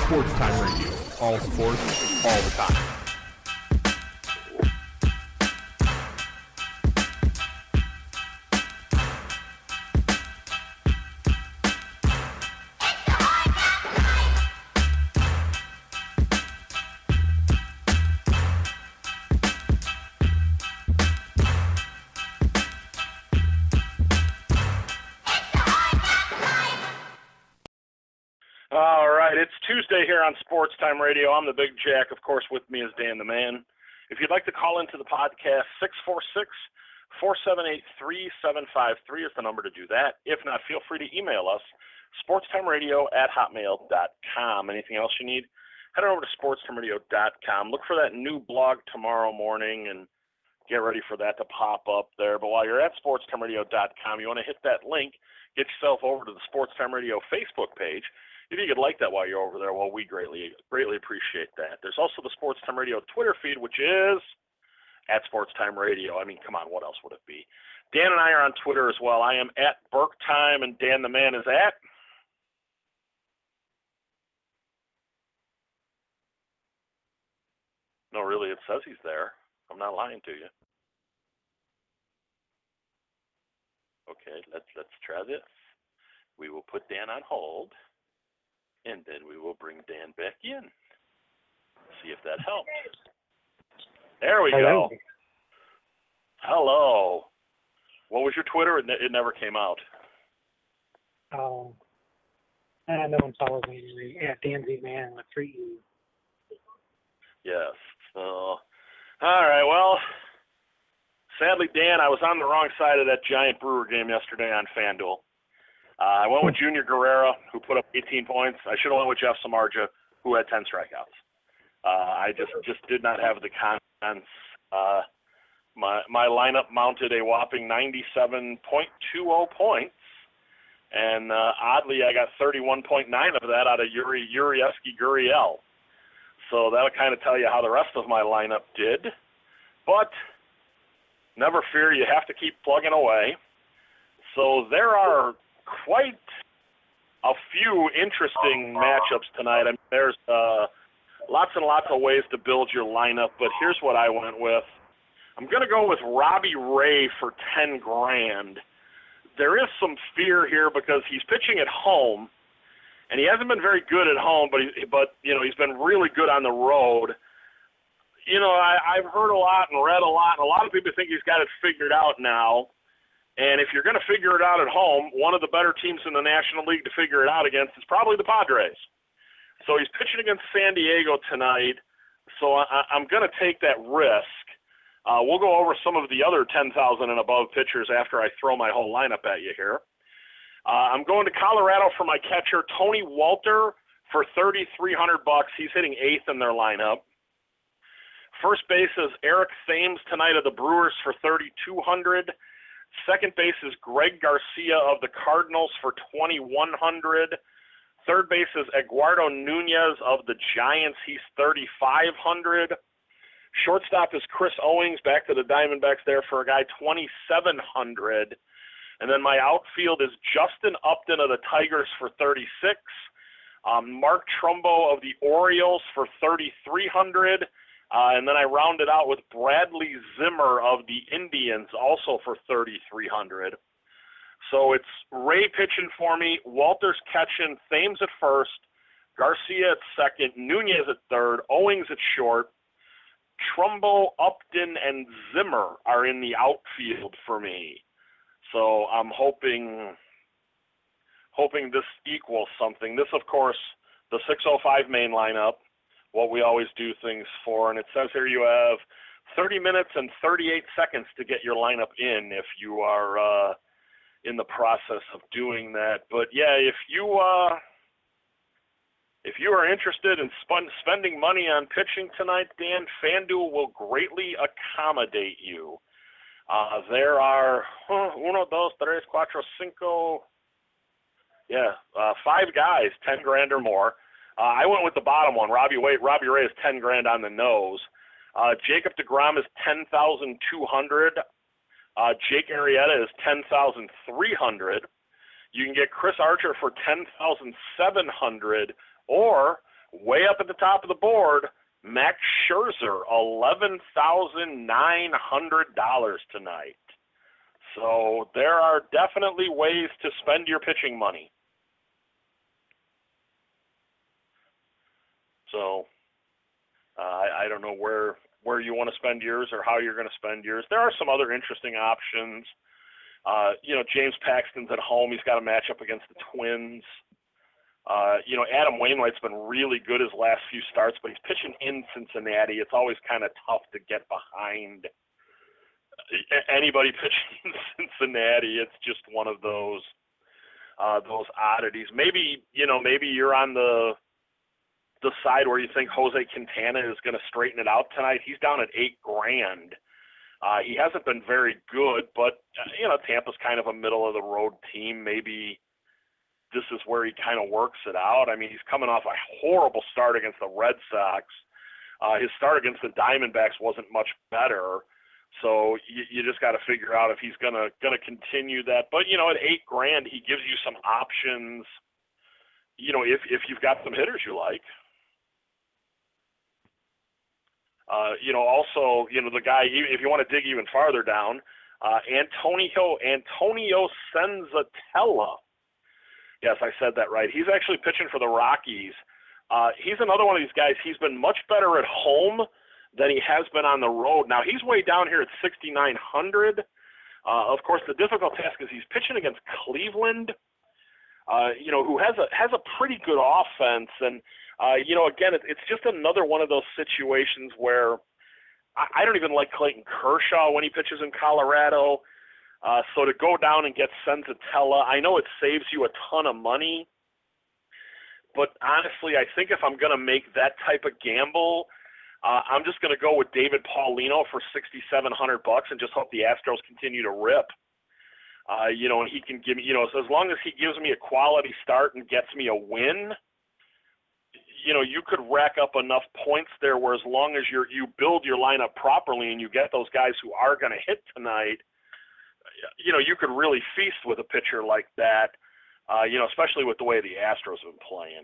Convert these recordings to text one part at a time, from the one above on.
Sports Time Radio. All sports, all the time. All right, it's Tuesday here on Sports Time Radio. I'm the Big Jack. Of course, with me is Dan the Man. If you'd like to call into the podcast, 646-478-3753 is the number to do that. If not, feel free to email us, sportstimeradio@hotmail.com. Anything else you need, head on over to sportstimeradio.com. Look for that new blog tomorrow morning and get ready for that to pop up there. But while you're at sportstimeradio.com, you want to hit that link, get yourself over to the Sports Time Radio Facebook page. If you could like that while you're over there, well, we greatly appreciate that. There's also the Sports Time Radio Twitter feed, which is at Sports Time Radio. I mean, come on, what else would it be? Dan and I are on Twitter as well. I am at Burke Time, and Dan the Man is at? No, really, it says he's there. I'm not lying to you. Okay, let's try this. We will put Dan on hold, and then we will bring Dan back in. See if that helps. There we go. Hello. What was your Twitter? It never came out. No one follows me at Dan Z Man with 3 E. Yes. So, all right. Well, sadly, Dan, I was on the wrong side of that Giant Brewer game yesterday on FanDuel. I went with Junior Guerrera, who put up 18 points. I should have went with Jeff Samardzija, who had 10 strikeouts. I just did not have the confidence. My lineup mounted a whopping 97.20 points, and oddly, I got 31.9 of that out of Yurievsky Gurriel. So that'll kind of tell you how the rest of my lineup did. But never fear, you have to keep plugging away. So there are quite a few interesting matchups tonight. I mean, there's lots and lots of ways to build your lineup, but here's what I went with. I'm going to go with Robbie Ray for $10,000. There is some fear here because he's pitching at home, and he hasn't been very good at home, but you know, he's been really good on the road. You know, I've heard a lot and read a lot, and a lot of people think he's got it figured out now. And if you're going to figure it out at home, one of the better teams in the National League to figure it out against is probably the Padres. So he's pitching against San Diego tonight, so I'm going to take that risk. We'll go over some of the other 10,000 and above pitchers after I throw my whole lineup at you here. I'm going to Colorado for my catcher, Tony Walter, for $3,300. He's hitting 8th in their lineup. First base is Eric Thames tonight of the Brewers for $3,200. Second base is Greg Garcia of the Cardinals for $2,100. Third base is Eduardo Nunez of the Giants. He's $3,500. Shortstop is Chris Owings, back to the Diamondbacks there for a guy $2,700. And then my outfield is Justin Upton of the Tigers for $36,000. Mark Trumbo of the Orioles for $3,300. And then I rounded out with Bradley Zimmer of the Indians, also for $3,300. So it's Ray pitching for me, Walters catching, Thames at first, Garcia at second, Nunez at third, Owings at short. Trumbo, Upton, and Zimmer are in the outfield for me. So I'm hoping this equals something. This, of course, the 6:05 main lineup, what we always do things for, and it says here you have 30 minutes and 38 seconds to get your lineup in if you are in the process of doing that. But yeah, if you are interested in spending money on pitching tonight, Dan, FanDuel will greatly accommodate you. There are 5 guys, $10,000 or more. I went with the bottom one. Robbie Ray is $10,000 on the nose. Jacob deGrom is $10,200. Jake Arrieta is $10,300. You can get Chris Archer for $10,700, or way up at the top of the board, Max Scherzer, $11,900 tonight. So there are definitely ways to spend your pitching money. So I don't know where you want to spend yours or how you're going to spend yours. There are some other interesting options. James Paxton's at home. He's got a matchup against the Twins. Adam Wainwright's been really good his last few starts, but he's pitching in Cincinnati. It's always kind of tough to get behind anybody pitching in Cincinnati. It's just one of those oddities. Maybe you're on the side where you think Jose Quintana is going to straighten it out tonight. He's down at $8,000. He hasn't been very good, but Tampa's kind of a middle of the road team. Maybe this is where he kind of works it out. I mean, he's coming off a horrible start against the Red Sox. His start against the Diamondbacks wasn't much better. So you just got to figure out if he's gonna continue that. But at $8,000, he gives you some options. If you've got some hitters you like. Also, the guy, if you want to dig even farther down, Antonio Senzatella. Yes, I said that right. He's actually pitching for the Rockies. He's another one of these guys. He's been much better at home than he has been on the road. Now, he's way down here at 6,900. Of course, the difficult task is he's pitching against Cleveland, who has a pretty good offense. And, again, it's just another one of those situations where I don't even like Clayton Kershaw when he pitches in Colorado. So to go down and get Senzatella, I know it saves you a ton of money. But honestly, I think if I'm going to make that type of gamble, I'm just going to go with David Paulino for $6,700 and just hope the Astros continue to rip. And he can give me, so as long as he gives me a quality start and gets me a win, you could rack up enough points there where as long as you build your lineup properly and you get those guys who are going to hit tonight, you could really feast with a pitcher like that, especially with the way the Astros have been playing.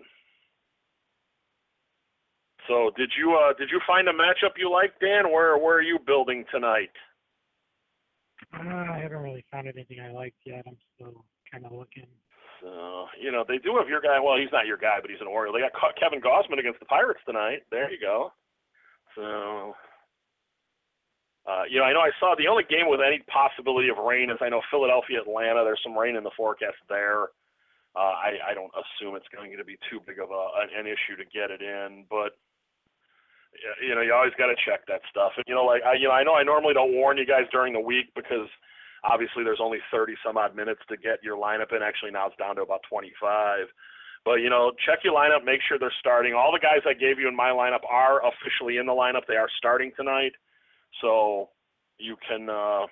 So did you find a matchup you like, Dan? Where are you building tonight? I haven't really found anything I liked yet. I'm still kind of looking. So, they do have your guy. Well, he's not your guy, but he's an Oriole. They got Kevin Gausman against the Pirates tonight. There you go. So, I know I saw the only game with any possibility of rain is I know Philadelphia, Atlanta. There's some rain in the forecast there. I don't assume it's going to be too big of an issue to get it in, but you always got to check that stuff. And I know I normally don't warn you guys during the week because obviously there's only 30 some odd minutes to get your lineup in. Actually, now it's down to about 25. But check your lineup, make sure they're starting. All the guys I gave you in my lineup are officially in the lineup. They are starting tonight, so you can go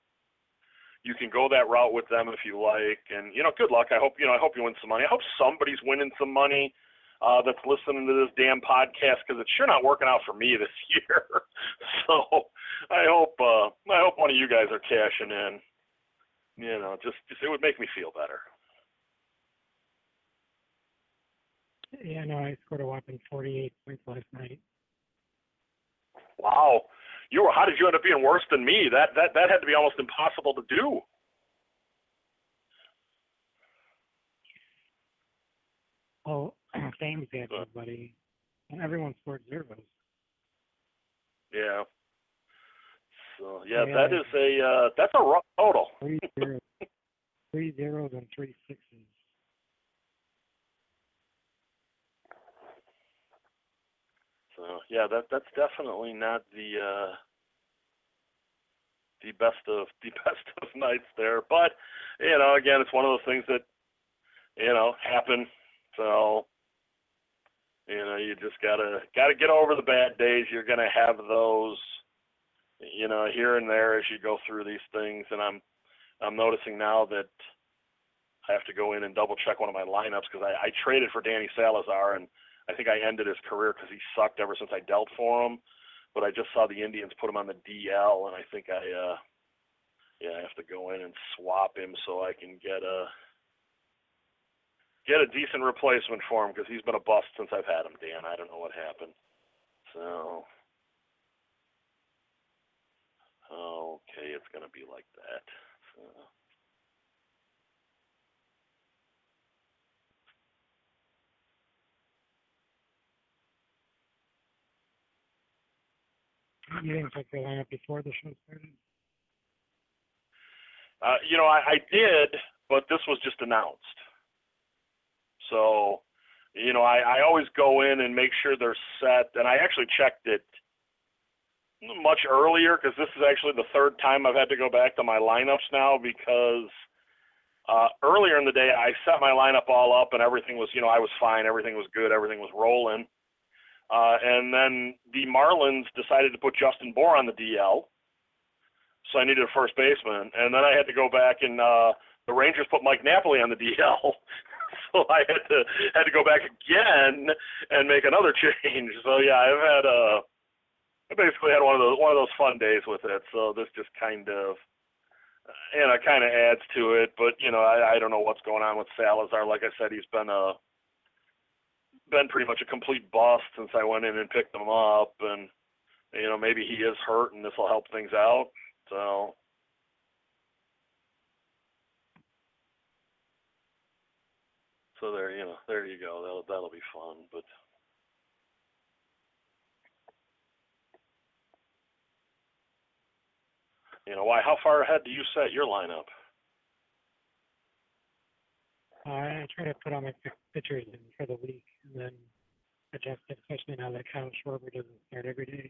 that route with them if you like. And good luck. I hope you win some money. I hope somebody's winning some money that's listening to this damn podcast because it's sure not working out for me this year. So I hope one of you guys are cashing in. Just it would make me feel better. Yeah, no, I scored a whopping 48 points last night. Wow. How did you end up being worse than me? That had to be almost impossible to do. Oh, Thames had everybody, and everyone scored zeros. Yeah. So that's a rough total. 3 zeros and 3 sixes. So that's definitely not the best of nights there. But again, it's one of those things that happen. So you just gotta get over the bad days. You're gonna have those, here and there as you go through these things. And I'm noticing now that I have to go in and double check one of my lineups because I traded for Danny Salazar, and I think I ended his career because he sucked ever since I dealt for him. But I just saw the Indians put him on the DL, and I think I have to go in and swap him so I can get get a decent replacement for him because he's been a bust since I've had him, Dan. I don't know what happened. So, okay, it's going to be like that. So. You didn't check the lineup before the show started? I did, but this was just announced. So, I always go in and make sure they're set, and I actually checked it much earlier because this is actually the third time I've had to go back to my lineups now because earlier in the day I set my lineup all up and everything was, I was fine, everything was good, everything was rolling. And then the Marlins decided to put Justin Bour on the DL, so I needed a first baseman. And then I had to go back and the Rangers put Mike Napoli on the DL, so I had to go back again and make another change. So yeah, I basically had one of those fun days with it. So this just kind of adds to it. But I don't know what's going on with Salazar. Like I said, he's been pretty much a complete bust since I went in and picked him up, and maybe he is hurt and this will help things out. So there you go. That'll be fun. But why? How far ahead do you set your lineup? I try to put all my pitchers in for the week and then adjust it, especially now that Kyle Schwarber doesn't start every day.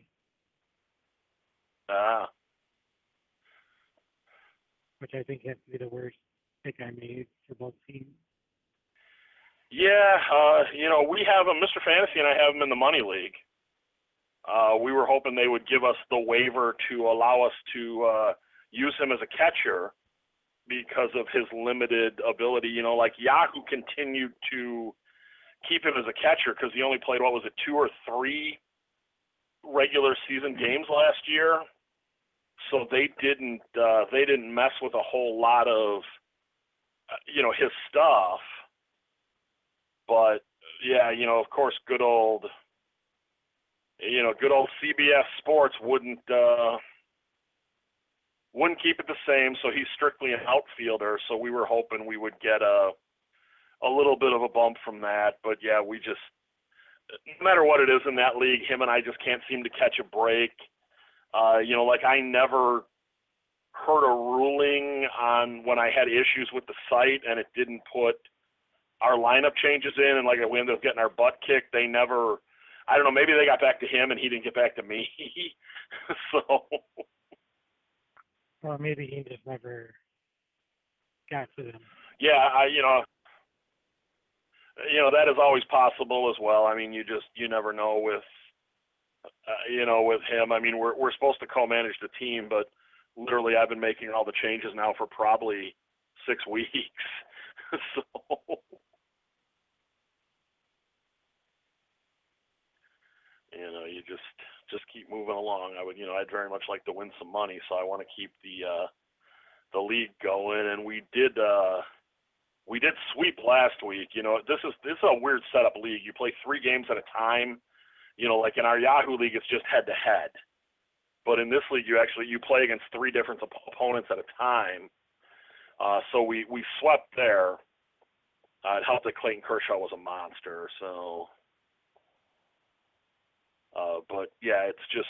Which I think has to be the worst pick I made for both teams. Yeah, we have him, Mr. Fantasy, and I have him in the Money League. We were hoping they would give us the waiver to allow us to use him as a catcher because of his limited ability. Like Yahoo continued to keep him as a catcher because he only played, 2 or 3 regular season games last year. So they didn't mess with a whole lot of his stuff. But yeah, of course, good old CBS Sports wouldn't keep it the same. So he's strictly an outfielder. So we were hoping we would get a little bit of a bump from that. But yeah, we just, no matter what it is in that league, him and I just can't seem to catch a break. Like I never heard a ruling on when I had issues with the site and it didn't put our lineup changes in, and like we ended up getting our butt kicked. They never, I don't know, maybe they got back to him and he didn't get back to me. So. Or maybe he just never got to them. Yeah, that is always possible as well. I mean, you never know with him. I mean, we're supposed to co-manage the team, but literally I've been making all the changes now for probably 6 weeks. So you just keep moving along. I'd very much like to win some money, so I want to keep the league going. And we did sweep last week. This is a weird setup league. You play 3 games at a time. Like in our Yahoo league, it's just head to head. But in this league, you play against 3 different opponents at a time. So we swept there. It helped that Clayton Kershaw was a monster. So, but yeah, it's just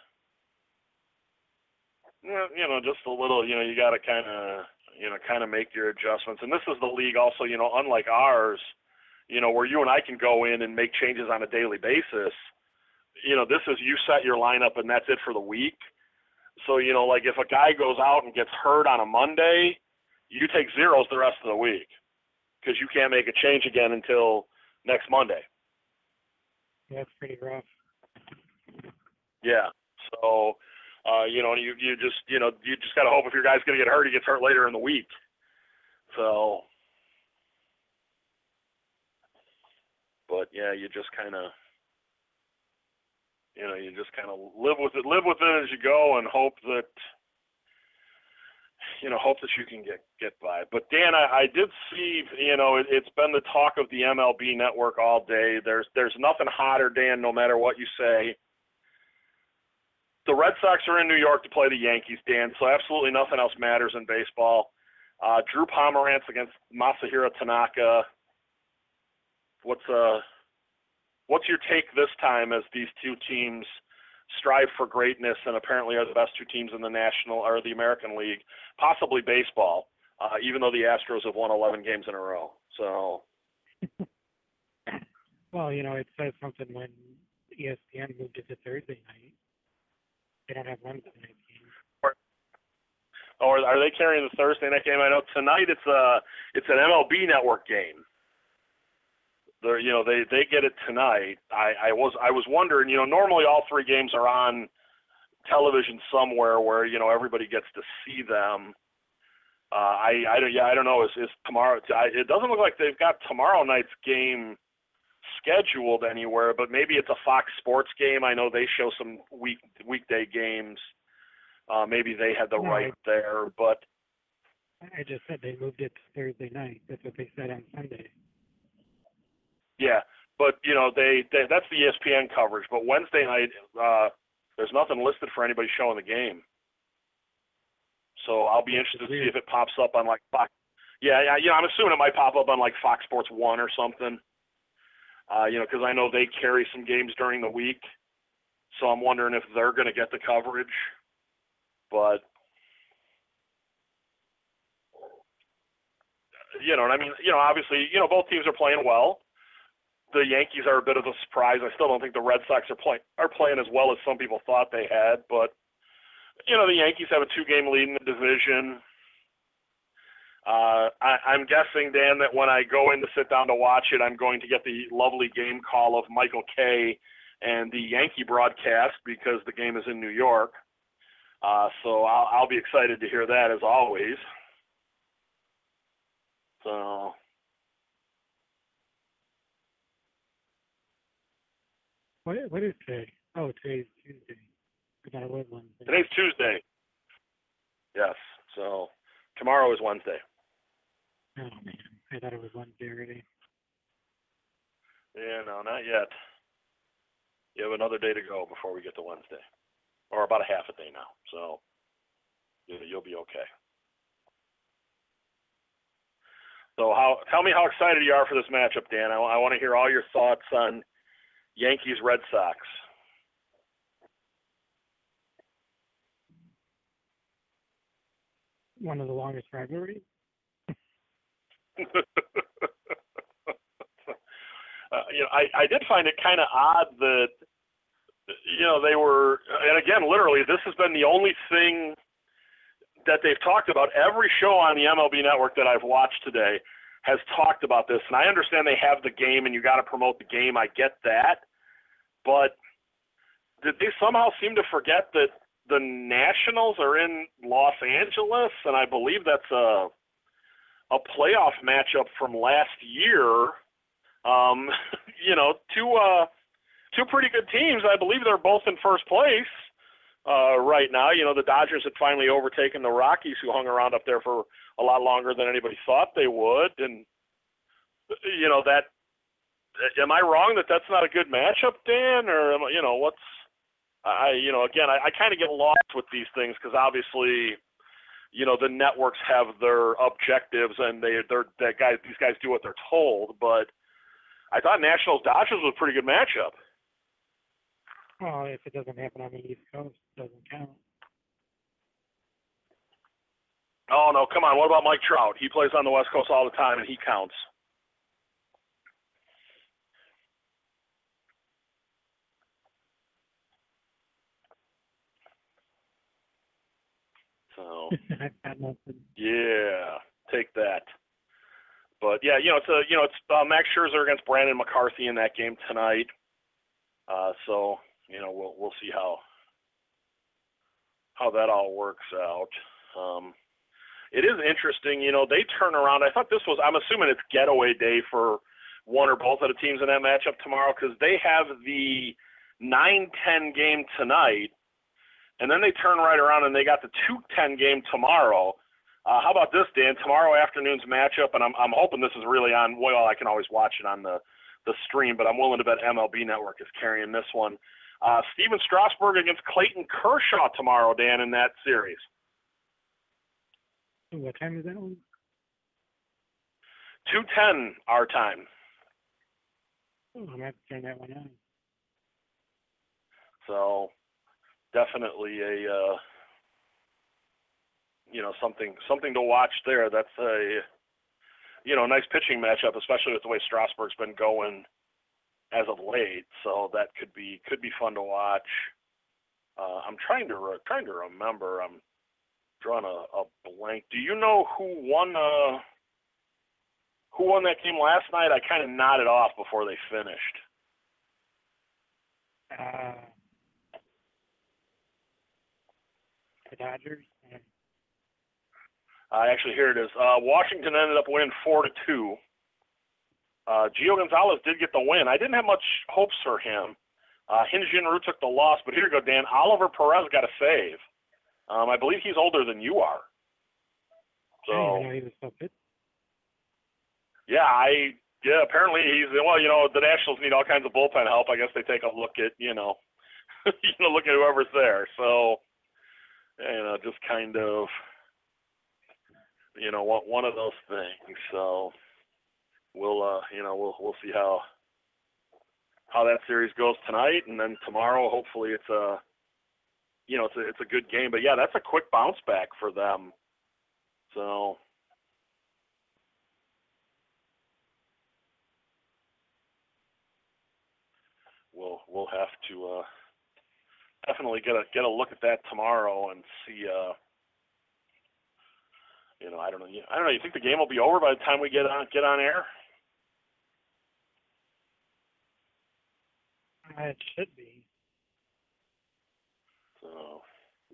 just a little. You got to kind of make your adjustments. And this is the league also. Unlike ours, where you and I can go in and make changes on a daily basis. This is you set your lineup and that's it for the week. So, like if a guy goes out and gets hurt on a Monday, you take zeros the rest of the week because you can't make a change again until next Monday. Yeah, that's pretty rough. Yeah. So, you just got to hope if your guy's going to get hurt, he gets hurt later in the week. So, but yeah, you just kind of live with it as you go and hope that, hope that you can get by. But Dan, I did see, it's been the talk of the MLB Network all day. There's nothing hotter, Dan, no matter what you say. The Red Sox are in New York to play the Yankees, Dan, so absolutely nothing else matters in baseball. Drew Pomeranz against Masahiro Tanaka. What's your take this time as these two teams strive for greatness and apparently are the best two teams in the National or the American League, possibly baseball, even though the Astros have won 11 games in a row. So, well, it says something when ESPN moved it to Thursday night. They don't have Wednesday night games. Or are they carrying the Thursday night game? I know tonight it's an MLB Network game. They get it tonight. I was wondering, normally all three games are on television somewhere where everybody gets to see them. I don't know. Is tomorrow? It doesn't look like they've got tomorrow night's game scheduled anywhere, but maybe it's a Fox Sports game. I know they show some weekday games. Maybe they had the right there, but I just said they moved it to Thursday night. That's what they said on Sunday. Yeah, but they that's the ESPN coverage. But Wednesday night, there's nothing listed for anybody showing the game. So I'll be interested to see if it pops up on like Fox. Yeah, I'm assuming it might pop up on like Fox Sports 1 or something. Because I know they carry some games during the week. So I'm wondering if they're going to get the coverage. But you know what I mean? Obviously, both teams are playing well. The Yankees are a bit of a surprise. I still don't think the Red Sox are playing as well as some people thought they had. But, the Yankees have a 2-game lead in the division. I'm guessing, Dan, that when I go in to sit down to watch it, I'm going to get the lovely game call of Michael Kay and the Yankee broadcast because the game is in New York. So I'll be excited to hear that as always. So... What is today? Oh, today's Tuesday. I thought it was Wednesday. Today's Tuesday. Yes. So tomorrow is Wednesday. Oh, man. I thought it was Wednesday already. Yeah, no, not yet. You have another day to go before we get to Wednesday. Or about a half a day now. So you'll be okay. So tell me how excited you are for this matchup, Dan. I want to hear all your thoughts on Yankees, Red Sox. One of the longest rivalries. I did find it kind of odd that, they were, and again, literally, this has been the only thing that they've talked about. Every show on the MLB Network that I've watched today has talked about this, and I understand they have the game and you got to promote the game. I get that. But did they somehow seem to forget that the Nationals are in Los Angeles, and I believe that's a playoff matchup from last year? Two pretty good teams. I believe they're both in first place right now. The Dodgers had finally overtaken the Rockies, who hung around up there for a lot longer than anybody thought they would, and that. Am I wrong that that's not a good matchup, Dan? Or I kind of get lost with these things because obviously, the networks have their objectives and these guys do what they're told. But I thought Nationals Dodgers was a pretty good matchup. Well, if it doesn't happen on the East Coast, it doesn't count. Oh no, come on! What about Mike Trout? He plays on the West Coast all the time, and he counts. So, yeah, take that. But yeah, it's Max Scherzer against Brandon McCarthy in that game tonight. So we'll see how that all works out. It is interesting, they turn around. I thought this was, I'm assuming it's getaway day for one or both of the teams in that matchup tomorrow because they have the 9-10 game tonight. And then they turn right around and they got the 2-10 game tomorrow. How about this, Dan? Tomorrow afternoon's matchup, and I'm hoping this is really on. Well, I can always watch it on the stream, but I'm willing to bet MLB Network is carrying this one. Steven Strasburg against Clayton Kershaw tomorrow, Dan, in that series. What time is that one? 2:10 our time. Oh, I'm going to have to turn that one on. So definitely a something to watch there. That's a nice pitching matchup, especially with the way Strasburg's been going as of late. So that could be fun to watch. I'm trying to remember. I'm drawing a blank. Do you know who won that game last night? I kind of nodded off before they finished. The Dodgers. Actually, here it is. Washington ended up winning 4-2. Gio Gonzalez did get the win. I didn't have much hopes for him. Hyun Jin Ryu took the loss, but here you go, Dan. Oliver Perez got a save. I believe he's older than you are. So, I didn't even know he was so good. Yeah, apparently he's, the Nationals need all kinds of bullpen help. I guess they take a look at, look at whoever's there. So, just kind of, one of those things. So we'll see how that series goes tonight, and then tomorrow, hopefully it's a good game. But yeah, that's a quick bounce back for them. So. We'll have to definitely get a look at that tomorrow and see. I don't know. You think the game will be over by the time we get on air? It should be. So,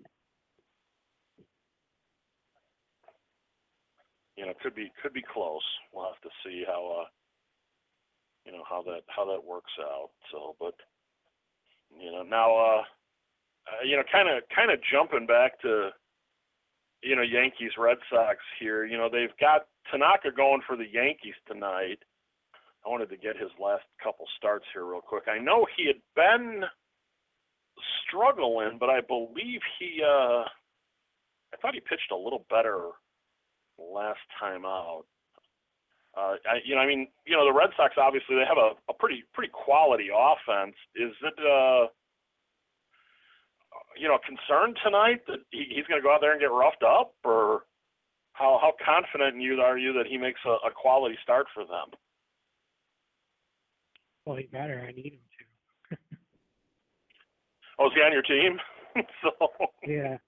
could be close. We'll have to see how how that works out. So, but now kind of jumping back to Yankees Red Sox here. They've got Tanaka going for the Yankees tonight. I wanted to get his last couple starts here real quick. I know he had been struggling, but I believe I thought he pitched a little better last time out. The Red Sox, obviously, they have a pretty quality offense. Is it, concern tonight that he's going to go out there and get roughed up, or how confident are you that he makes a quality start for them? Well, he better. I need him to. Oh, is he on your team? Yeah.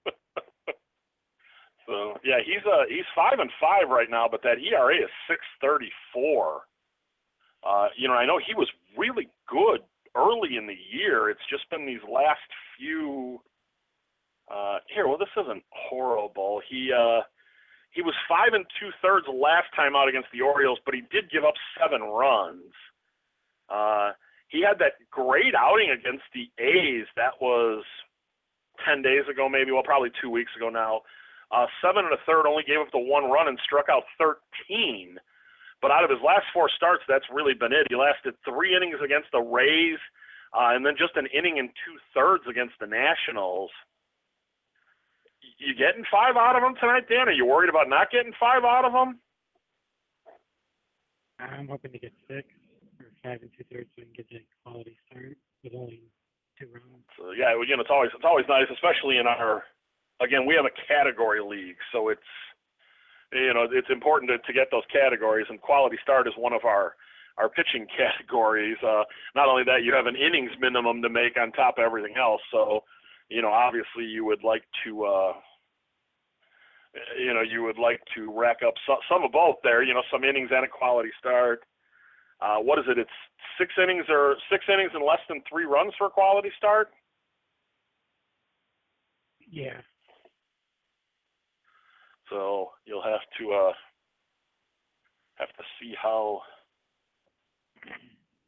So yeah, he's 5-5 right now, but that ERA is 6.34. I know he was really good early in the year. It's just been these last few. This isn't horrible. He was 5 2/3 last time out against the Orioles, but he did give up 7 runs. He had that great outing against the A's. That was 10 days ago, maybe. Well, probably 2 weeks ago now. 7 1/3, only gave up the 1 run and struck out 13. But out of his last 4 starts, that's really been it. He lasted 3 innings against the Rays, and then just an inning and 2/3 against the Nationals. You getting 5 out of him tonight, Dan? Are you worried about not getting 5 out of him? I'm hoping to get 6 or 5 2/3 so we can get a quality start with only 2 runs. So yeah, it's always nice, especially in our. Again, we have a category league, so it's important to get those categories, and quality start is one of our pitching categories. Not only that, you have an innings minimum to make on top of everything else. So, obviously you would like to, rack up some of both there. Some innings and a quality start. What is it? It's 6 innings and less than 3 runs for a quality start. Yeah. So you'll have to see how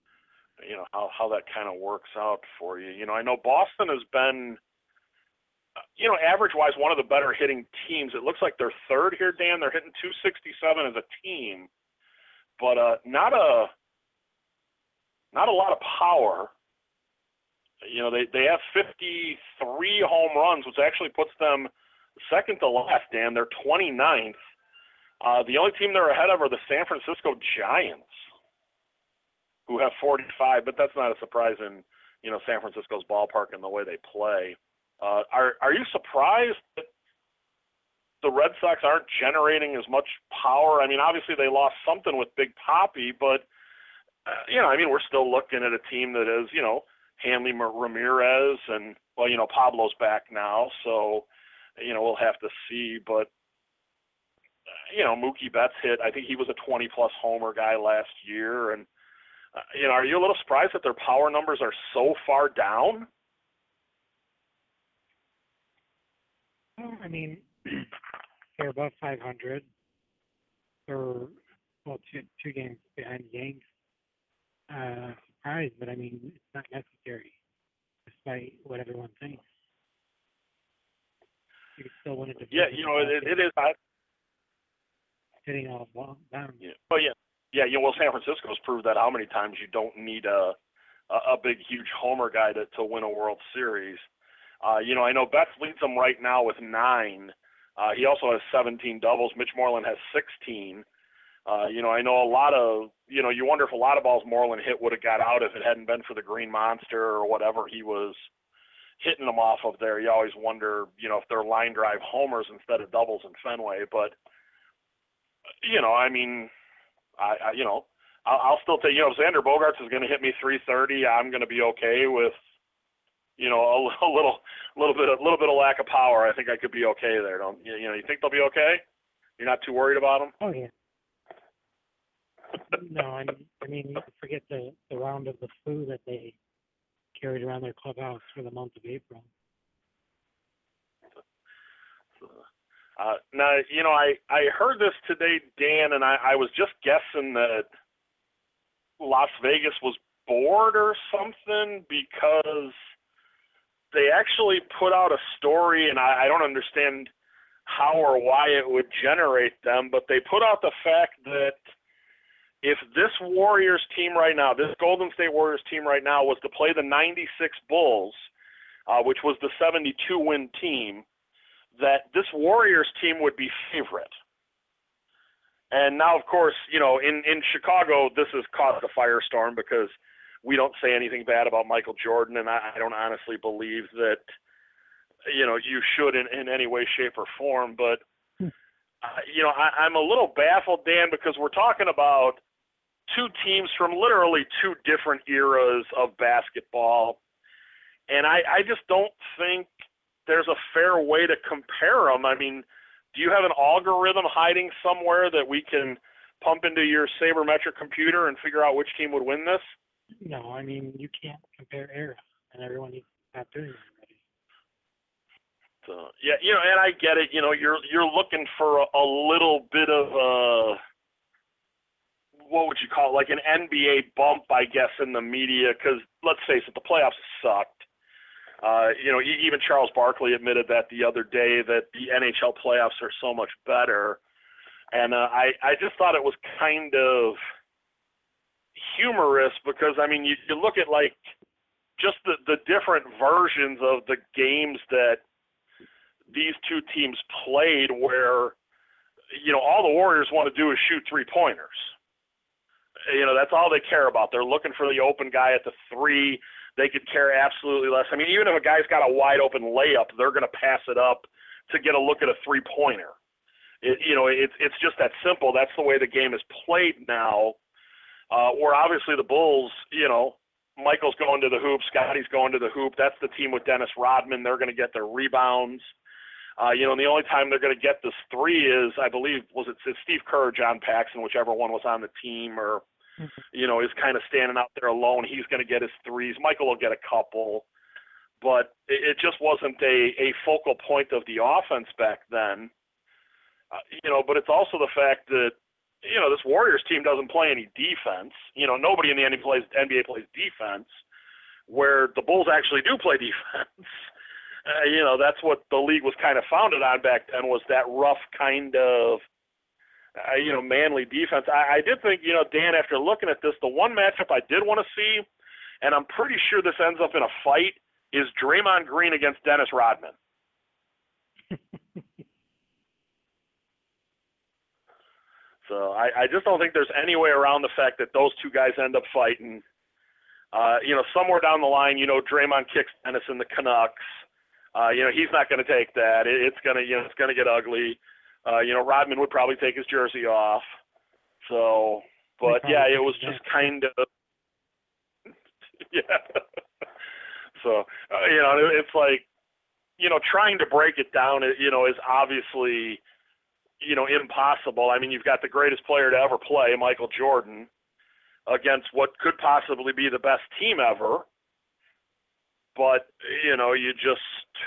how that kind of works out for you. I know Boston has been average-wise, one of the better hitting teams. It looks like they're third here, Dan. They're hitting 267 as a team, but not a lot of power. They have 53 home runs, which actually puts them second to last, Dan. They're 29th. The only team they're ahead of are the San Francisco Giants, who have 45, but that's not a surprise in, San Francisco's ballpark and the way they play. Are you surprised that the Red Sox aren't generating as much power? I mean, obviously they lost something with Big Papi, but, we're still looking at a team that is, Hanley Ramirez and, Pablo's back now, so, we'll have to see. But, Mookie Betts hit, I think he was a 20-plus homer guy last year. And, are you a little surprised that their power numbers are so far down? I mean, they're above 500. They're, two games behind the Yanks. Surprised, but I mean, it's not necessary, despite what everyone thinks. You could still win a division. Yeah, it is. Hitting all down. Yeah. Well, well, San Francisco's proved that how many times you don't need a big, huge homer guy to win a World Series. I know Betts leads them right now with 9. He also has 17 doubles. Mitch Moreland has 16. I know a lot of, you wonder if a lot of balls Moreland hit would have got out if it hadn't been for the Green Monster or whatever he was hitting them off of there. You always wonder, if they're line drive homers instead of doubles in Fenway. But, I'll still take, if Xander Bogaerts is going to hit me 330, I'm going to be okay with, a little bit of lack of power. I think I could be okay there. Don't you think they'll be okay? You're not too worried about them? Oh yeah. No, I mean, you forget the round of the flu that they carried around their clubhouse for the month of April. Now, I heard this today, Dan, and I was just guessing that Las Vegas was bored or something because they actually put out a story, and I don't understand how or why it would generate them, but they put out the fact that if this Warriors team right now, this Golden State Warriors team right now was to play the 96 Bulls, which was the 72-win team, that this Warriors team would be favorite. And now, of course, in Chicago, this has caused a firestorm because we don't say anything bad about Michael Jordan, and I don't honestly believe that, you should in any way, shape, or form. But, I'm a little baffled, Dan, because we're talking about two teams from literally two different eras of basketball, and I just don't think there's a fair way to compare them. I mean, do you have an algorithm hiding somewhere that we can pump into your sabermetric computer and figure out which team would win this? No, I mean, you can't compare eras, and everyone needs to stop doing that already. So, and I get it. You're looking for a little bit of what would you call it, like an NBA bump, I guess, in the media, because let's face it, the playoffs sucked. Even Charles Barkley admitted that the other day, that the NHL playoffs are so much better. And I just thought it was kind of humorous because, I mean, you look at, like, just the different versions of the games that these two teams played where, all the Warriors want to do is shoot three-pointers. That's all they care about. They're looking for the open guy at the 3. They could care absolutely less. I mean, even if a guy's got a wide open layup, they're going to pass it up to get a look at a three-pointer. It's just that simple. That's the way the game is played now. Where obviously the Bulls, Michael's going to the hoop, Scotty's going to the hoop. That's the team with Dennis Rodman. They're going to get their rebounds. And the only time they're going to get this 3 is, I believe, was it Steve Kerr or John Paxson, whichever one was on the team, or is kind of standing out there alone. He's going to get his 3s. Michael will get a couple. But it just wasn't a focal point of the offense back then. But it's also the fact that, this Warriors team doesn't play any defense. Nobody in the NBA plays defense, where the Bulls actually do play defense. that's what the league was kind of founded on back then, was that rough kind of, manly defense. I did think, Dan, after looking at this, the one matchup I did want to see, and I'm pretty sure this ends up in a fight, is Draymond Green against Dennis Rodman. So I just don't think there's any way around the fact that those two guys end up fighting. Somewhere down the line, Draymond kicks Dennis in the Canucks. He's not going to take that. It's gonna get ugly. Rodman would probably take his jersey off. So, but yeah, it was just kind of, yeah. So, it's like, trying to break it down, is obviously, impossible. I mean, you've got the greatest player to ever play, Michael Jordan, against what could possibly be the best team ever. But, you just,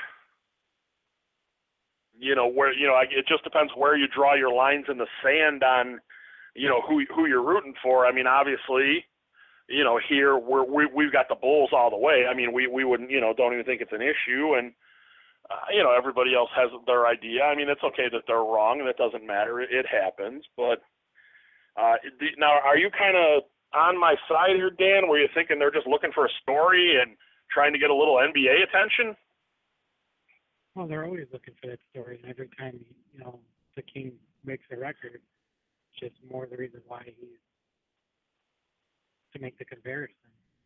it just depends where you draw your lines in the sand on, who you're rooting for. I mean, obviously, here we've got the Bulls all the way. I mean, we wouldn't, don't even think it's an issue. And, everybody else has their idea. I mean, it's okay that they're wrong, and it doesn't matter. It happens. But now, are you kind of on my side here, Dan? Were you thinking they're just looking for a story and trying to get a little NBA attention? Well, they're always looking for that story, and every time the King makes a record, it's just more the reason why he's to make the comparison.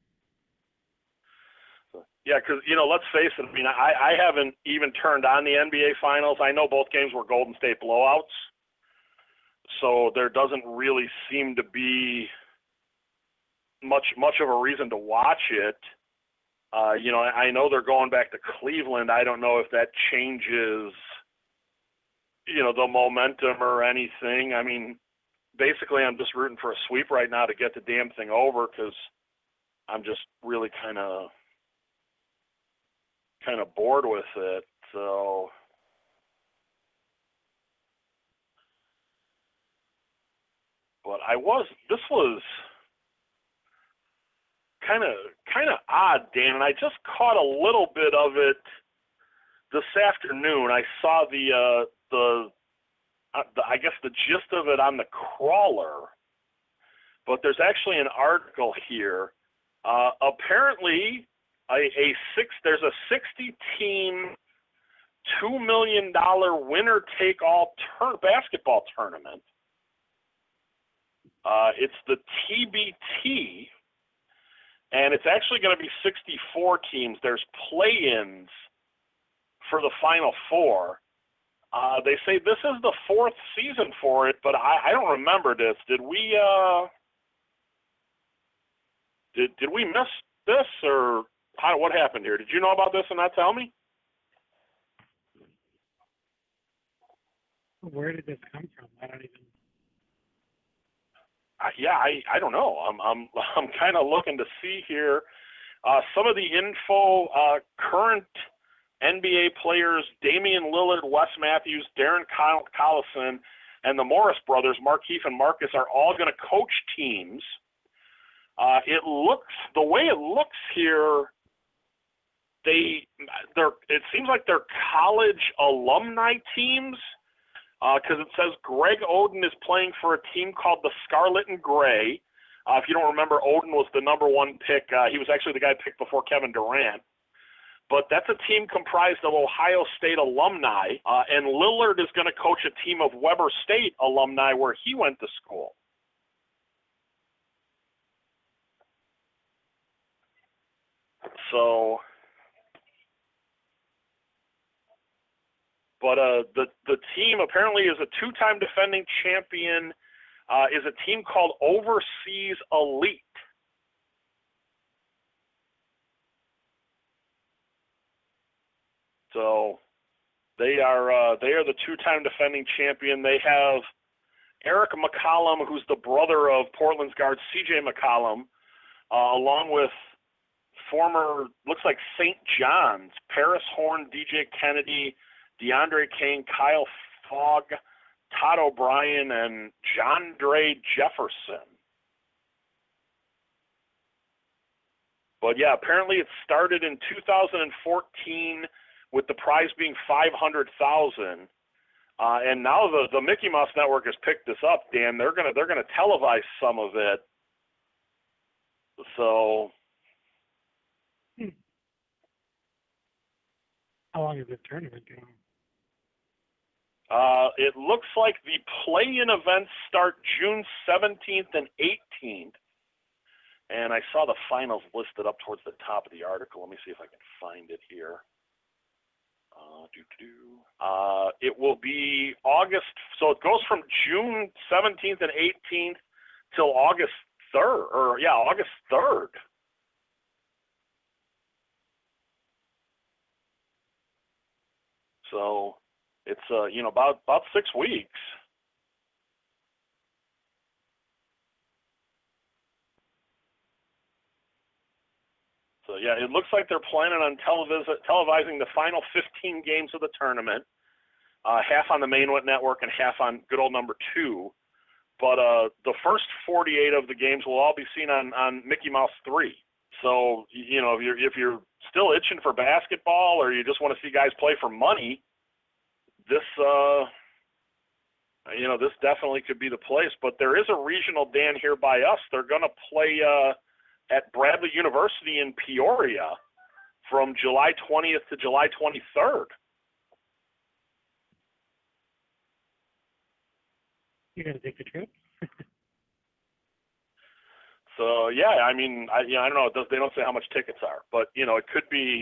Yeah, because, let's face it. I mean, I haven't even turned on the NBA Finals. I know both games were Golden State blowouts, so there doesn't really seem to be much of a reason to watch it. I know they're going back to Cleveland. I don't know if that changes, the momentum or anything. I mean, basically, I'm just rooting for a sweep right now to get the damn thing over, because I'm just really kind of bored with it. So, but this was kind of odd, Dan, and I just caught a little bit of it this afternoon. I saw I guess the gist of it on the Crawler, but there's actually an article here. Apparently, there's a 60-team, $2 million winner-take-all basketball tournament. It's the TBT, and it's actually going to be 64 teams. There's play-ins for the Final Four. They say this is the fourth season for it, but I don't remember this. Did we did we miss this, or what happened here? Did you know about this and not tell me? Where did this come from? I don't even. I don't know. I'm kind of looking to see here some of the info. Current NBA players: Damian Lillard, Wes Matthews, Darren Collison, and the Morris brothers, Markieff and Marcus, are all going to coach teams. The way it looks here, it seems like they're college alumni teams, because it says Greg Oden is playing for a team called the Scarlet and Gray. If you don't remember, Oden was the number one pick. He was actually the guy picked before Kevin Durant. But that's a team comprised of Ohio State alumni, and Lillard is going to coach a team of Weber State alumni where he went to school. So, but the team apparently is a two-time defending champion, is a team called Overseas Elite. So they are the two-time defending champion. They have Eric McCollum, who's the brother of Portland's guard C.J. McCollum, along with former, looks like St. John's, Paris Horn, DJ Kennedy, DeAndre Kane, Kyle Fogg, Todd O'Brien, and John Dre Jefferson. But yeah, apparently it started in 2014 with the prize being $500,000. And now the Mickey Mouse Network has picked this up, Dan. They're gonna televise some of it. So. How long is this tournament going? It looks like the play-in events start June 17th and 18th. And I saw the finals listed up towards the top of the article. Let me see if I can find it here. It will be August. So it goes from June 17th and 18th till August 3rd. August 3rd. So it's about 6 weeks. So yeah, it looks like they're planning on televising the final 15 games of the tournament, half on the main network and half on good old number 2. But the first 48 of the games will all be seen on Mickey Mouse 3. So if you're still itching for basketball or you just want to see guys play for money, this this definitely could be the place. But there is a regional, Dan, here by us. They're going to play at Bradley University in Peoria from July 20th to July 23rd. You're going to take the trip? So yeah, I mean, I don't know. They don't say how much tickets are, but it could be,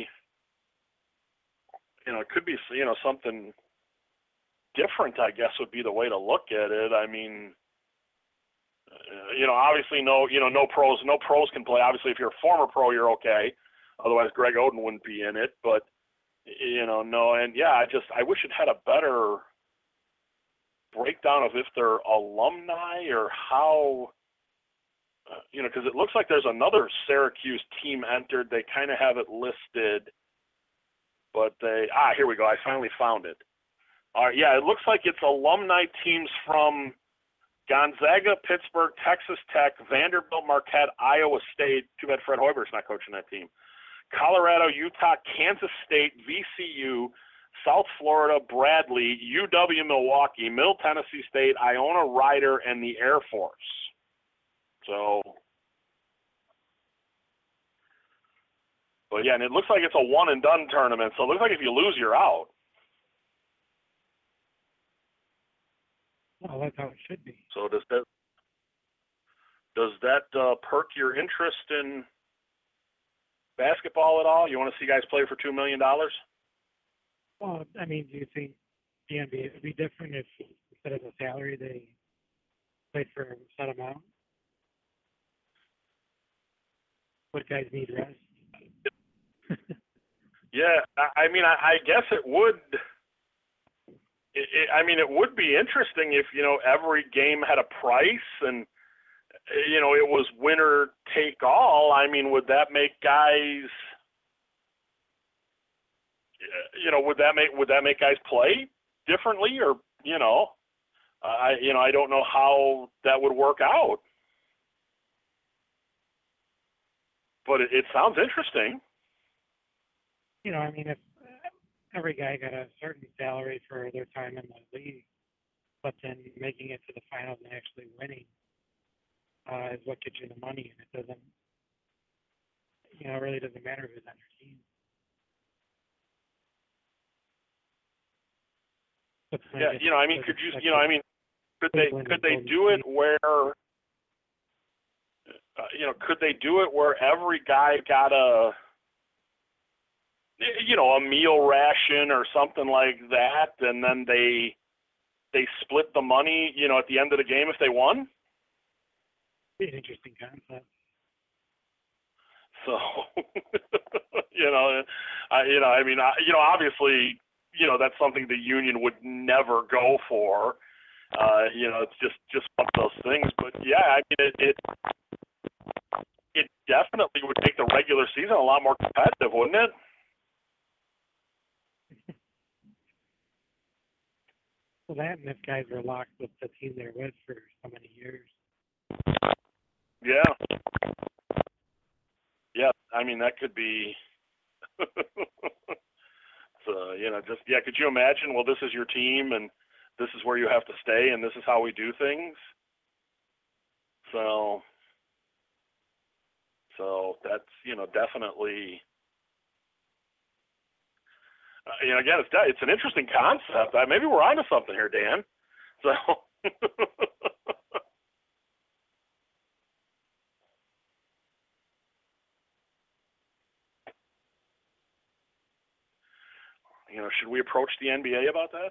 something different, I guess, would be the way to look at it. I mean, obviously no pros can play. Obviously, if you're a former pro, you're okay. Otherwise, Greg Oden wouldn't be in it. But no, and yeah, I wish it had a better breakdown of if they're alumni or how. Because it looks like there's another Syracuse team entered. They kind of have it listed, but here we go. I finally found it. It looks like it's alumni teams from Gonzaga, Pittsburgh, Texas Tech, Vanderbilt, Marquette, Iowa State. Too bad Fred Hoiberg's not coaching that team. Colorado, Utah, Kansas State, VCU, South Florida, Bradley, UW Milwaukee, Middle Tennessee State, Iona Ryder, and the Air Force. So, but yeah, and it looks like it's a one-and-done tournament, so it looks like if you lose, you're out. Well, that's how it should be. So does that perk your interest in basketball at all? You want to see guys play for $2 million? Well, I mean, do you think the NBA would be different if instead of a salary they played for a set amount? Would guys need rest? Yeah, I mean, I guess it would. It would be interesting if every game had a price and it was winner take all. I mean, would that make guys? Would that make guys play differently, or I don't know how that would work out. But it sounds interesting. I mean, if every guy got a certain salary for their time in the league, but then making it to the finals and actually winning is what gets you the money, and it doesn't, it really doesn't matter who's on your team. Yeah, I mean, could they do it where, could they do it where every guy got a meal ration or something like that, and then they split the money, at the end of the game if they won? It's an interesting concept. So, obviously, that's something the union would never go for. It's just one of those things. But yeah, I mean, it definitely would make the regular season a lot more competitive, wouldn't it? Well, that, and if guys are locked with the team they're with for so many years. Yeah. Yeah, I mean, that could be. could you imagine? Well, this is your team, and this is where you have to stay, and this is how we do things. So that's, definitely, again, it's an interesting concept. Maybe we're onto something here, Dan. So. Should we approach the NBA about that?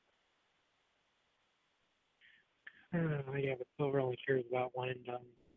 Yeah, but Silver only cares about one and done.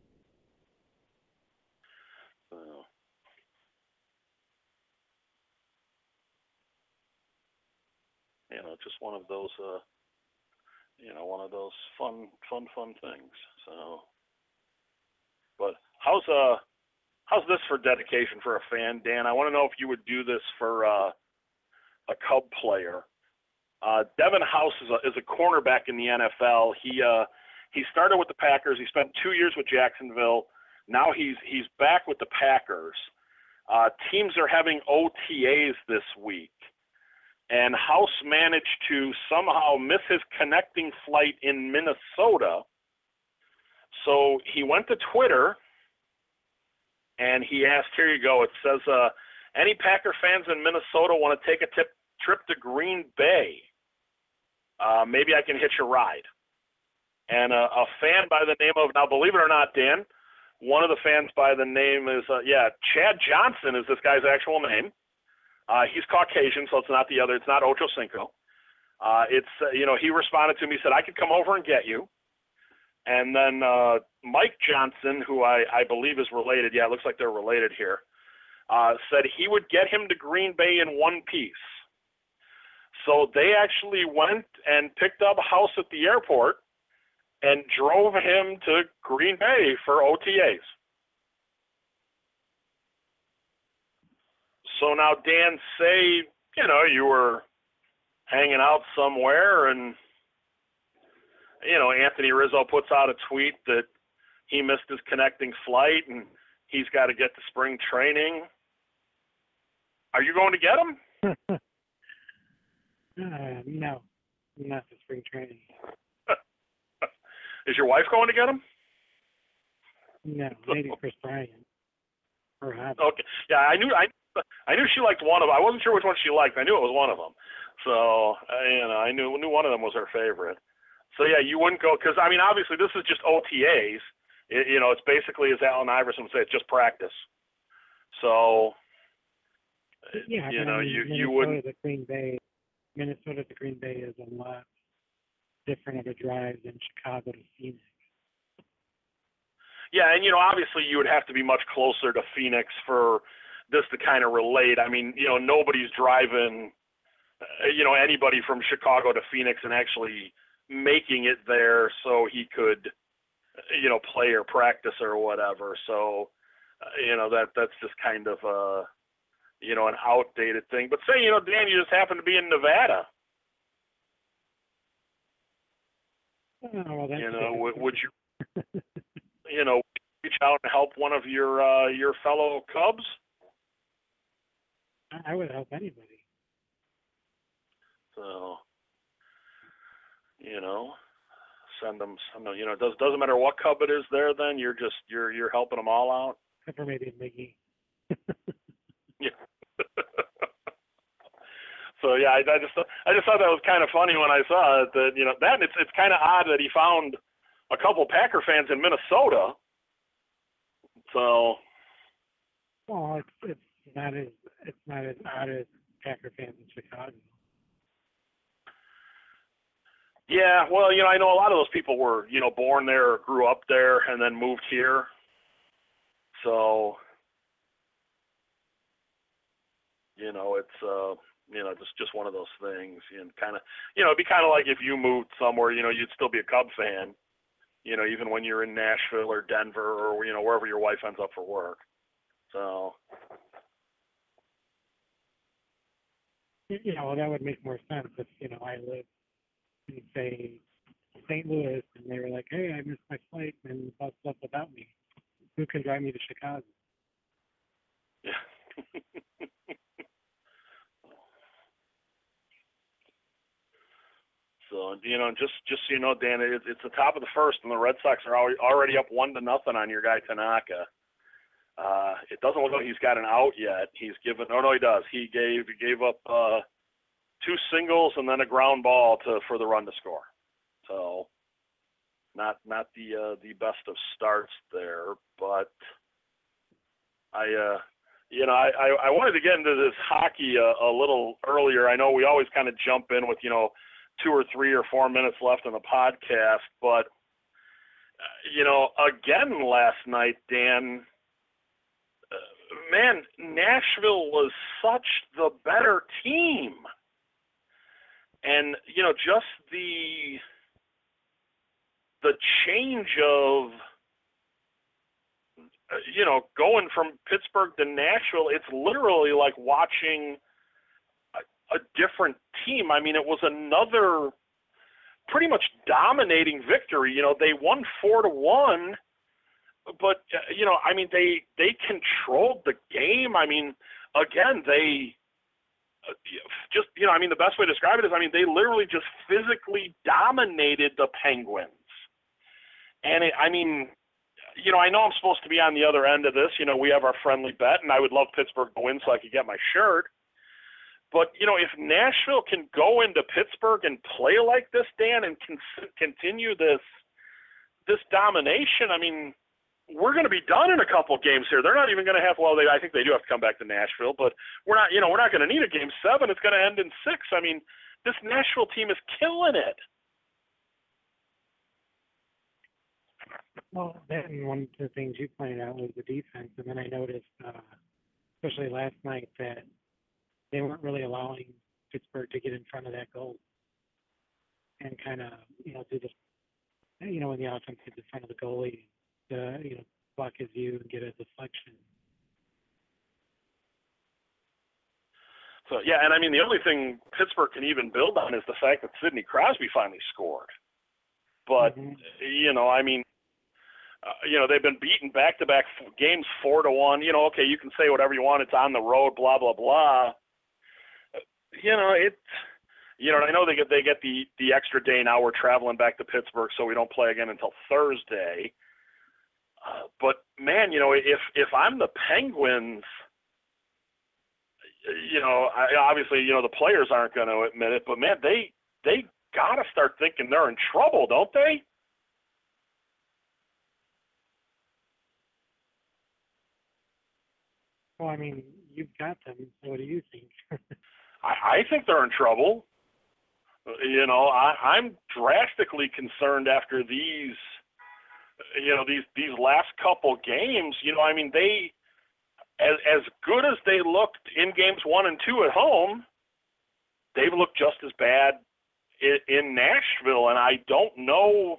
Just one of those, one of those fun things. So, but how's this for dedication for a fan, Dan? I want to know if you would do this for a Cub player. Devin House is a cornerback in the NFL. He started with the Packers. He spent 2 years with Jacksonville. Now he's back with the Packers. Teams are having OTAs this week, and House managed to somehow miss his connecting flight in Minnesota. So he went to Twitter, and he asked, here you go, it says, any Packer fans in Minnesota want to take a trip to Green Bay? Maybe I can hitch a ride. And a fan by the name of, now believe it or not, Dan, one of the fans by the name is, Chad Johnson is this guy's actual name. He's Caucasian, so it's not Ocho Cinco. He responded to me, said, I could come over and get you. And then Mike Johnson, who I believe is related, it looks like they're related here, said he would get him to Green Bay in one piece. So they actually went and picked up a House at the airport and drove him to Green Bay for OTAs. So now, Dan, say, you were hanging out somewhere and, Anthony Rizzo puts out a tweet that he missed his connecting flight and he's got to get to spring training. Are you going to get him? No, not the spring training. Is your wife going to get him? No, maybe Chris Bryant. Perhaps. Okay. Yeah, I knew she liked one of them. I wasn't sure which one she liked. I knew it was one of them. So, I knew one of them was her favorite. So, yeah, you wouldn't go because, obviously this is just OTAs. It's basically, as Allen Iverson would say, it's just practice. So, yeah, you wouldn't. Minnesota to Green Bay is a lot different of a drive than Chicago to Phoenix. Yeah, and, obviously you would have to be much closer to Phoenix for this to kind of relate. Nobody's driving, anybody from Chicago to Phoenix and actually making it there so he could, play or practice or whatever. So, that's just kind of an outdated thing. But say, Dan, you just happen to be in Nevada. Oh, well, would you, reach out and help one of your fellow Cubs? I would help anybody. So, send them. It doesn't matter what Cub it is there. Then you're helping them all out. Except for maybe Miggy. Yeah. So yeah, I just thought that was kind of funny when I saw it. That it's kind of odd that he found a couple Packer fans in Minnesota. So. Well, it's not as odd as Packer fans in Chicago. Yeah, well, I know a lot of those people were, born there or grew up there and then moved here. So, it's just one of those things. And kind of, it'd be kind of like if you moved somewhere, you'd still be a Cub fan, even when you're in Nashville or Denver or, wherever your wife ends up for work. So. Well, that would make more sense if, I lived in, say, St. Louis, and they were like, hey, I missed my flight, and blah, stuff without me. Who can drive me to Chicago? Yeah. just so you know, Dan, it's the top of the first, and the Red Sox are already up 1-0 on your guy Tanaka. It doesn't look like he's got an out yet. He's given. Oh no, he does. He gave up 2 singles and then a ground ball for the run to score. So not the best of starts there, but I wanted to get into this hockey a little earlier. I know we always kind of jump in with 2 or 3 or 4 minutes left in the podcast, but again last night, Dan. Man, Nashville was such the better team. And, just the change of, going from Pittsburgh to Nashville, it's literally like watching a different team. I mean, it was another pretty much dominating victory. They won 4-1. But, they controlled the game. I mean, again, they just, the best way to describe it is, they literally just physically dominated the Penguins. And, I know I'm supposed to be on the other end of this. We have our friendly bet, and I would love Pittsburgh to win so I could get my shirt. But, if Nashville can go into Pittsburgh and play like this, Dan, and continue this domination, we're going to be done in a couple games here. They're not even going to have. Well, I think they do have to come back to Nashville, but we're not. We're not going to need a game 7. It's going to end in 6. This Nashville team is killing it. Well, then one of the things you pointed out was the defense, and then I noticed, especially last night, that they weren't really allowing Pittsburgh to get in front of that goal and kind of, do the, when the offense gets in front of the goalie. Block his view and get a deflection. So, yeah, and the only thing Pittsburgh can even build on is the fact that Sidney Crosby finally scored. But, they've been beaten back-to-back games 4-1. Okay, you can say whatever you want. It's on the road, blah, blah, blah. I know they get the extra day now. We're traveling back to Pittsburgh, so we don't play again until Thursday. But man, if I'm the Penguins, obviously, the players aren't going to admit it, but man, they got to start thinking they're in trouble, don't they? Well, you've got them. So what do you think? I think they're in trouble. I'm drastically concerned after these last couple games. They, as good as they looked in games 1 and 2 at home, they've looked just as bad in Nashville. And I don't know,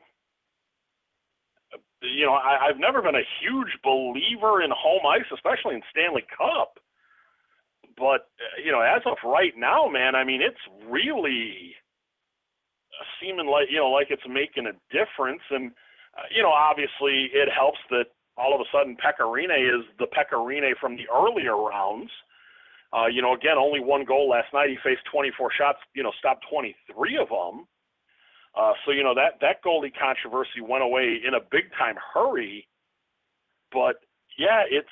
I've never been a huge believer in home ice, especially in Stanley Cup. But, as of right now, man, it's really seeming like, like it's making a difference. And, obviously it helps that all of a sudden Pekka Rinne is the Pekka Rinne from the earlier rounds. Again, only 1 goal last night. He faced 24 shots, stopped 23 of them. So, that goalie controversy went away in a big-time hurry. But, yeah, it's,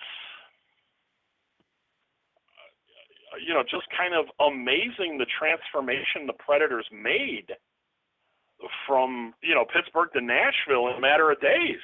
just kind of amazing the transformation the Predators made from, Pittsburgh to Nashville in a matter of days.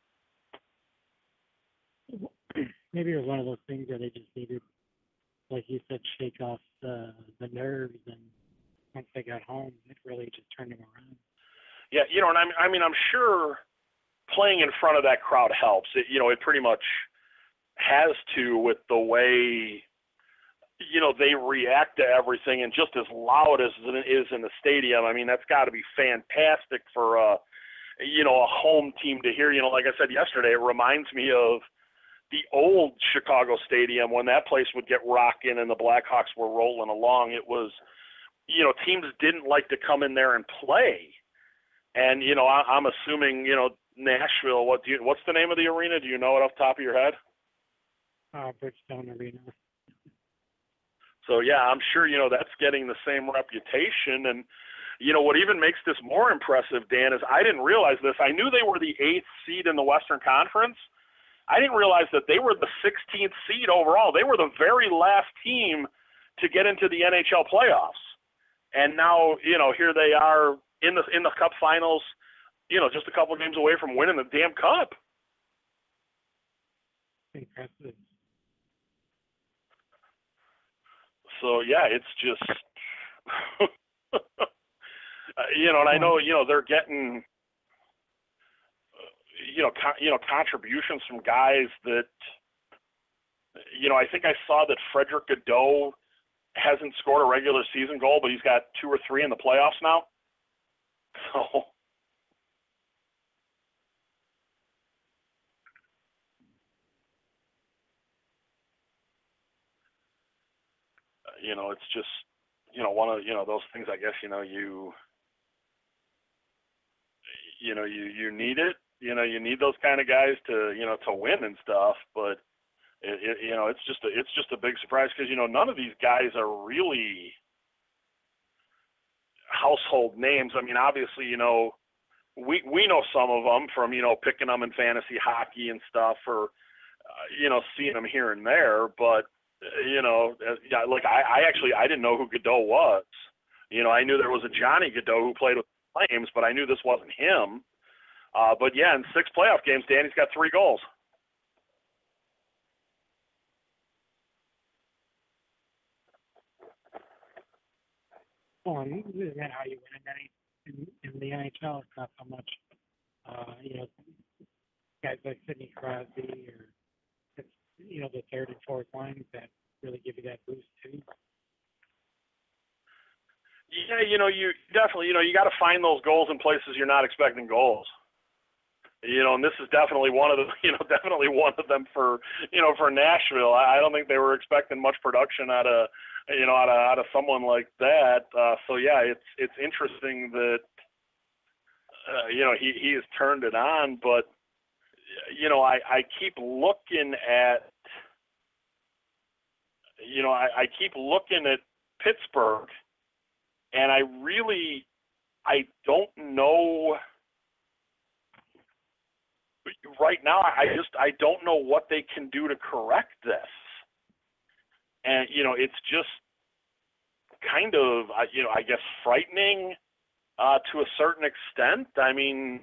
Maybe it was one of those things that they just needed, like you said, shake off the nerves, and once they got home, it really just turned them around. Yeah, and I'm sure playing in front of that crowd helps. It pretty much has to, with the way, they react to everything, and just as loud as it is in the stadium. That's got to be fantastic for a home team to hear. Like I said yesterday, it reminds me of the old Chicago Stadium when that place would get rocking and the Blackhawks were rolling along. It was, teams didn't like to come in there and play. And, I'm assuming, Nashville, what's the name of the arena? Do you know it off the top of your head? Bridgestone Arena. So, yeah, I'm sure, that's getting the same reputation. And, what even makes this more impressive, Dan, is I didn't realize this. I knew they were the 8th seed in the Western Conference. I didn't realize that they were the 16th seed overall. They were the very last team to get into the NHL playoffs. And now, here they are in the Cup Finals, just a couple of games away from winning the damn Cup. Impressive. So, yeah, it's just, and I know, they're getting, contributions from guys that, I think I saw that Frederick Godot hasn't scored a regular season goal, but he's got 2 or 3 in the playoffs now. So, it's just, one of, those things, I guess, you need it. You need those kind of guys to, to win and stuff, but it's just a big surprise because, none of these guys are really household names. I mean, obviously, we know some of them from, picking them in fantasy hockey and stuff, or, seeing them here and there, but, like I didn't know who Godot was. I knew there was a Johnny Godot who played with the Flames, but I knew this wasn't him. But yeah, in 6 playoff games, Danny's got 3 goals. Well, isn't that how you win in the NHL? It's not so much, guys like Sidney Crosby or, the 3rd and 4th lines that really give you that boost too. Yeah, you definitely, you got to find those goals in places you're not expecting goals. And this is definitely one of them. Definitely one of them for Nashville. I don't think they were expecting much production out of someone like that. So yeah, it's interesting that he has turned it on. But I keep looking at I keep looking at Pittsburgh, and I don't know. Right now, I don't know what they can do to correct this. And, it's just kind of, I guess frightening to a certain extent. I mean,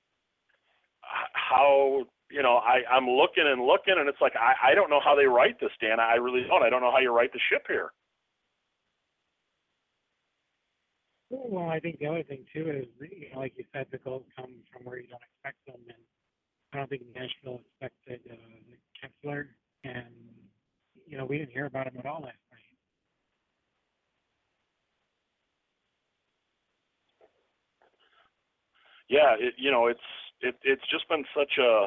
how, I'm looking, and it's like, I don't know how they right this, Dan. I really don't. I don't know how you right the ship here. Well, I think the other thing, too, is, like you said, the goals come from where you don't expect them. And I don't think Nashville expected Kessler, and we didn't hear about him at all last night. Yeah, it's just been such a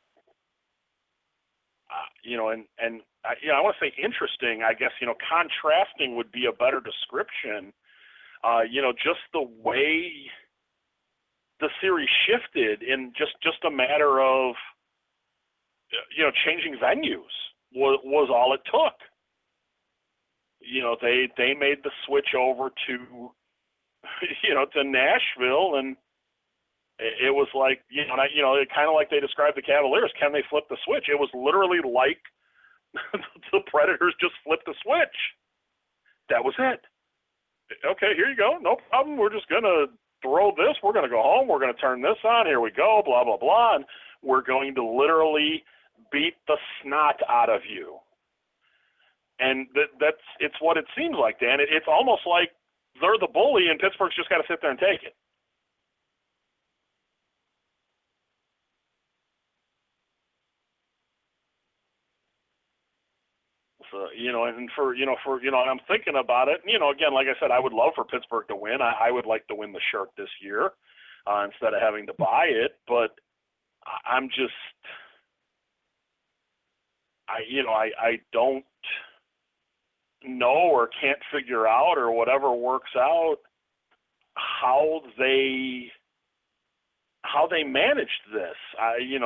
I want to say interesting. I guess contrasting would be a better description. Just the way the series shifted in just a matter of changing venues was all it took. They made the switch over to to Nashville, and it was like kind of like they described the Cavaliers. Can they flip the switch? It was literally like the Predators just flipped the switch. That was it. Okay, here you go. No problem. We're just gonna throw this. We're going to go home. We're going to turn this on. Here we go, blah, blah, blah. And we're going to literally beat the snot out of you. And it's what it seems like, Dan. It's almost like they're the bully and Pittsburgh's just got to sit there and take it. So, and I'm thinking about it. Again, like I said, I would love for Pittsburgh to win. I would like to win the shirt this year instead of having to buy it. But I'm just, I don't know or can't figure out or whatever works out how they managed this. And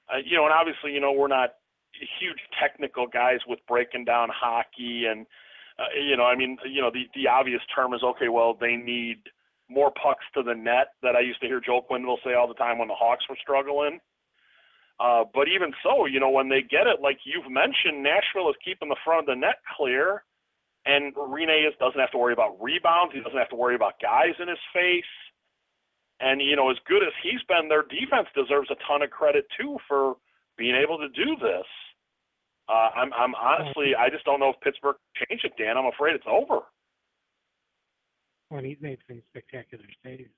obviously, we're not huge technical guys with breaking down hockey and the obvious term is, okay, well, they need more pucks to the net, that I used to hear Joe Quenneville say all the time when the Hawks were struggling. But even so, when they get it, like you've mentioned, Nashville is keeping the front of the net clear, and Rinne doesn't have to worry about rebounds. He doesn't have to worry about guys in his face. And, as good as he's been, their defense deserves a ton of credit, too, for being able to do this. I'm honestly, I just don't know if Pittsburgh can change it, Dan. I'm afraid it's over. Well, he's made some spectacular saves.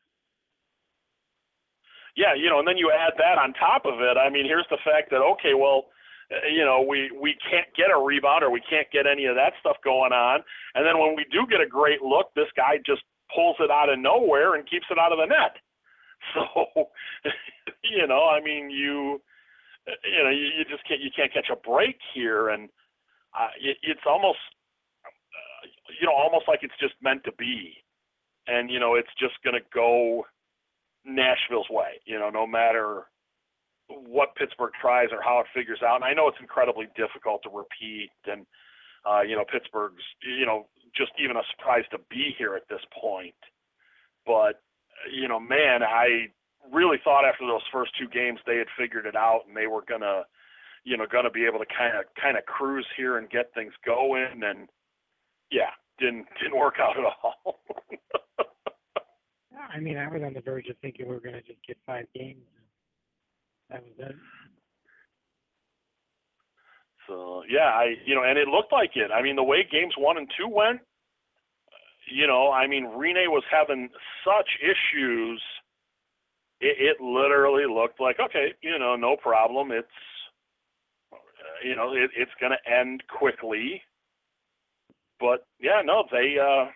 Yeah, and then you add that on top of it. I mean, here's the fact that, okay, well, we can't get a rebound or we can't get any of that stuff going on. And then when we do get a great look, this guy just pulls it out of nowhere and keeps it out of the net. So, I mean, you just can't catch a break here. And it's almost, almost like it's just meant to be. And, it's just going to go Nashville's way, no matter what Pittsburgh tries or how it figures out. And I know it's incredibly difficult to repeat, and Pittsburgh's just even a surprise to be here at this point. But man, I really thought after those first two games they had figured it out, and they were gonna be able to kind of cruise here and get things going. And yeah, didn't work out at all. I mean, I was on the verge of thinking we were going to just get 5 games. That was it. So, yeah, and it looked like it. I mean, the way games 1 and 2 went, I mean, Rinne was having such issues. It literally looked like, okay, no problem. It's, it's going to end quickly. But, yeah, no, they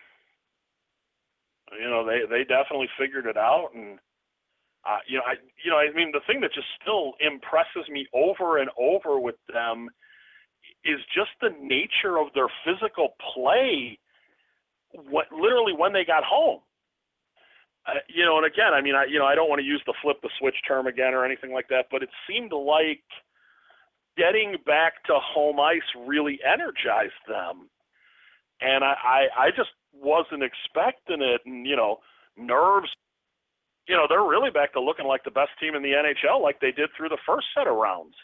definitely figured it out. And, I mean, the thing that just still impresses me over and over with them is just the nature of their physical play, literally when they got home. And again, I mean, I don't want to use the flip the switch term again or anything like that, but it seemed like getting back to home ice really energized them. And I just wasn't expecting it. And, nerves, they're really back to looking like the best team in the NHL like they did through the first set of rounds.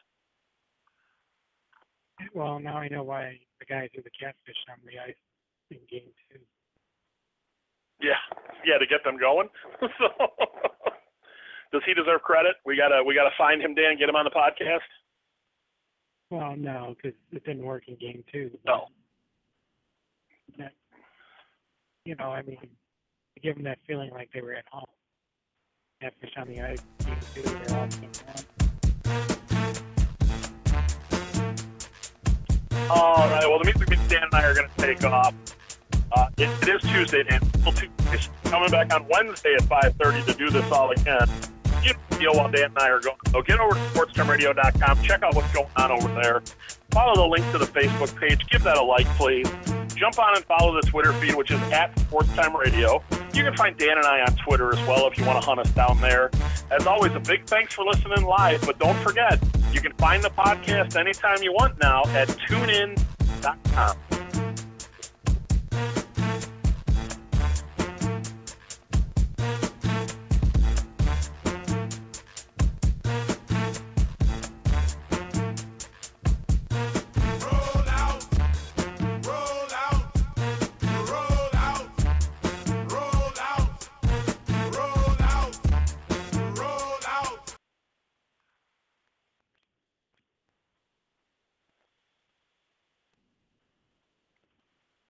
Well, now I know why the guys are the catfish on the ice in game 2. Yeah, to get them going. So, does he deserve credit? We gotta find him, Dan, get him on the podcast. Well, no, because it didn't work in game 2. No. I mean, to give them that feeling like they were at home. Catfish on the ice, game 2, they're all team one. All right, well, the music means Dan and I are going to take off. It is Tuesday, Dan. Coming back on Wednesday at 5:30 to do this all again. You know while Dan and I are going. So get over to sportstimeradio.com. Check out what's going on over there. Follow the link to the Facebook page. Give that a like, please. Jump on and follow the Twitter feed, which is at SportsTimeRadio. You can find Dan and I on Twitter as well if you want to hunt us down there. As always, a big thanks for listening live, but don't forget, you can find the podcast anytime you want now at TuneIn.com.